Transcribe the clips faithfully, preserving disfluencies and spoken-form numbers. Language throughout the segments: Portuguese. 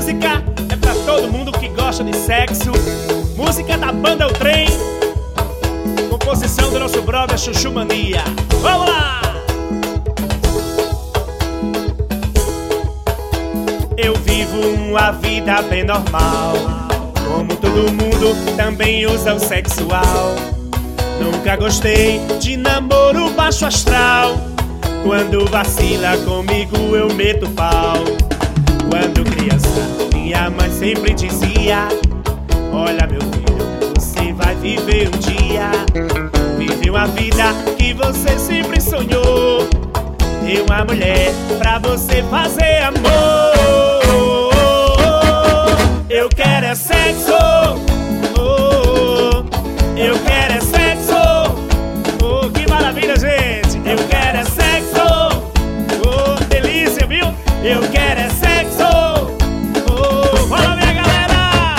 música é pra todo mundo que gosta de sexo. Música da banda O Trem, composição do nosso brother Chuchu Mania. Vamos lá! Eu vivo uma vida bem normal, como todo mundo também usa o sexual. Nunca gostei de namoro baixo astral. Quando vacila comigo eu meto pau. Quando criança minha mãe sempre dizia: olha meu filho, você vai viver um dia. Vive uma vida que você sempre sonhou. Ter uma mulher pra você fazer amor. Eu quero é sexo, oh, eu quero é sexo, oh, que maravilha, gente. Eu quero é sexo, oh, delícia, viu? Eu quero é sexo, oh, fala minha galera.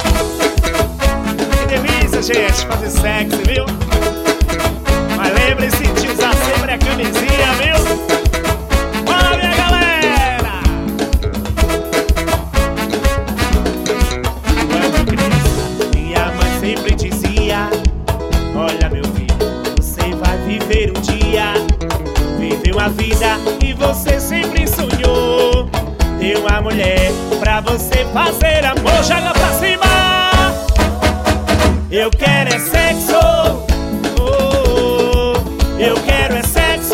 Que delícia, gente, fazer sexo, viu? Mas lembre-se de usar sempre a camisinha, viu? Fala minha galera. Quando criança minha mãe sempre dizia: olha meu filho, você vai viver um dia. Viver uma vida que você sempre sonhou. Ter uma mulher pra você fazer amor. Joga pra cima. Eu quero é sexo, oh, eu quero é sexo,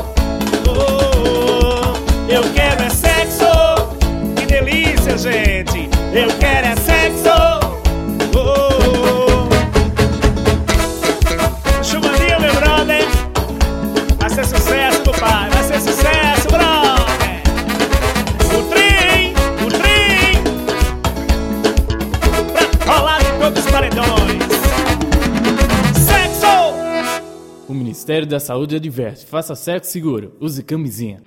oh, eu quero é sexo. Que delícia, gente. Eu quero é sexo, oh. Chumadinha, meu brother. Vai ser sucesso, meu pai. Vai ser sucesso, brother. O trem, o trem, pra rolar em todos os paredões. O Ministério da Saúde adverte: faça sexo seguro, use camisinha.